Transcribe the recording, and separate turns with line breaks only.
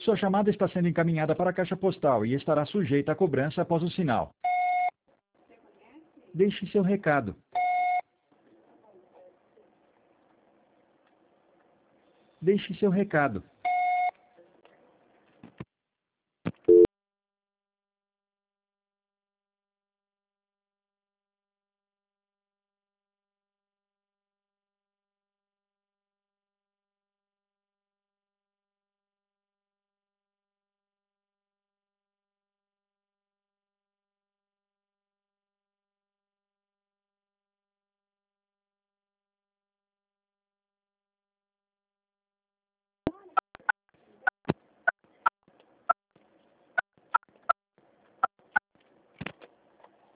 Sua chamada está sendo encaminhada para a caixa postal e estará sujeita a cobrança após o sinal. Deixe seu recado. Deixe seu recado.